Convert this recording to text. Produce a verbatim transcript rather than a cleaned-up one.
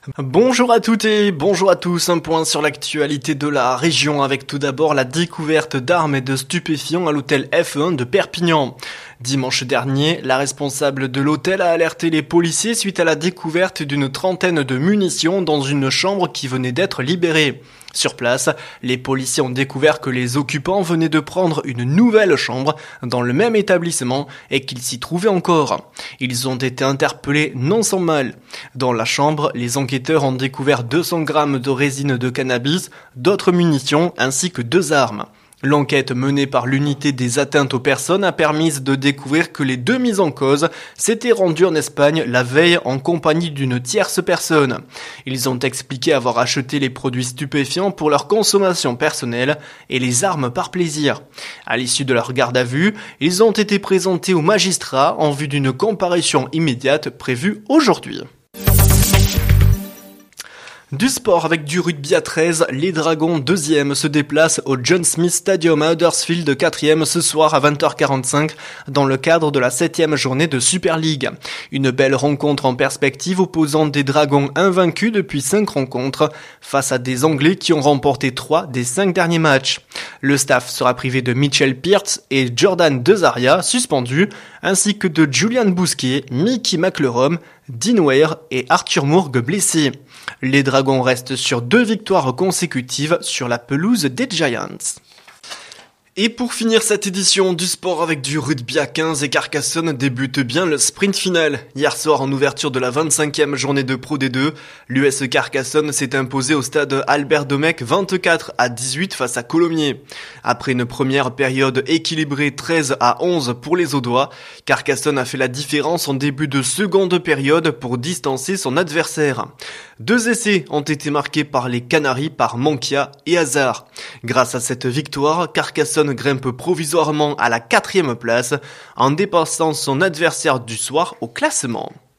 Bonjour à toutes et bonjour à tous, un point sur l'actualité de la région avec tout d'abord la découverte d'armes et de stupéfiants à l'hôtel F un de Perpignan. Dimanche dernier, la responsable de l'hôtel a alerté les policiers suite à la découverte d'une trentaine de munitions dans une chambre qui venait d'être libérée. Sur place, les policiers ont découvert que les occupants venaient de prendre une nouvelle chambre dans le même établissement et qu'ils s'y trouvaient encore. Ils ont été interpellés non sans mal. Dans la chambre, les enquêteurs ont découvert deux cents grammes de résine de cannabis, d'autres munitions ainsi que deux armes. L'enquête menée par l'unité des atteintes aux personnes a permis de découvrir que les deux mises en cause s'étaient rendues en Espagne la veille en compagnie d'une tierce personne. Ils ont expliqué avoir acheté les produits stupéfiants pour leur consommation personnelle et les armes par plaisir. À l'issue de leur garde à vue, ils ont été présentés au magistrat en vue d'une comparution immédiate prévue aujourd'hui. Du sport avec du rugby à treize, les Dragons deuxième se déplacent au John Smith Stadium à Huddersfield quatrième ce soir à vingt heures quarante-cinq dans le cadre de la septième journée de Super League. Une belle rencontre en perspective opposant des Dragons invaincus depuis cinq rencontres face à des Anglais qui ont remporté trois des cinq derniers matchs. Le staff sera privé de Mitchell Pearce et Jordan Dezaria suspendus ainsi que de Julian Bousquet, Mickey McLerom, Dean Ware et Arthur Mourgue blessés. Les Dragons restent sur deux victoires consécutives sur la pelouse des Giants. Et pour finir cette édition du sport avec du rugby à quinze et Carcassonne débute bien le sprint final. Hier soir en ouverture de la vingt-cinquième journée de Pro D deux, l'U S Carcassonne s'est imposé au stade Albert Domecq vingt-quatre à dix-huit face à Colomiers. Après une première période équilibrée treize à onze pour les Audois, Carcassonne a fait la différence en début de seconde période pour distancer son adversaire. Deux essais ont été marqués par les Canaries par Mankia et Hazard. Grâce à cette victoire, Carcassonne grimpe provisoirement à la quatrième place en dépassant son adversaire du soir au classement.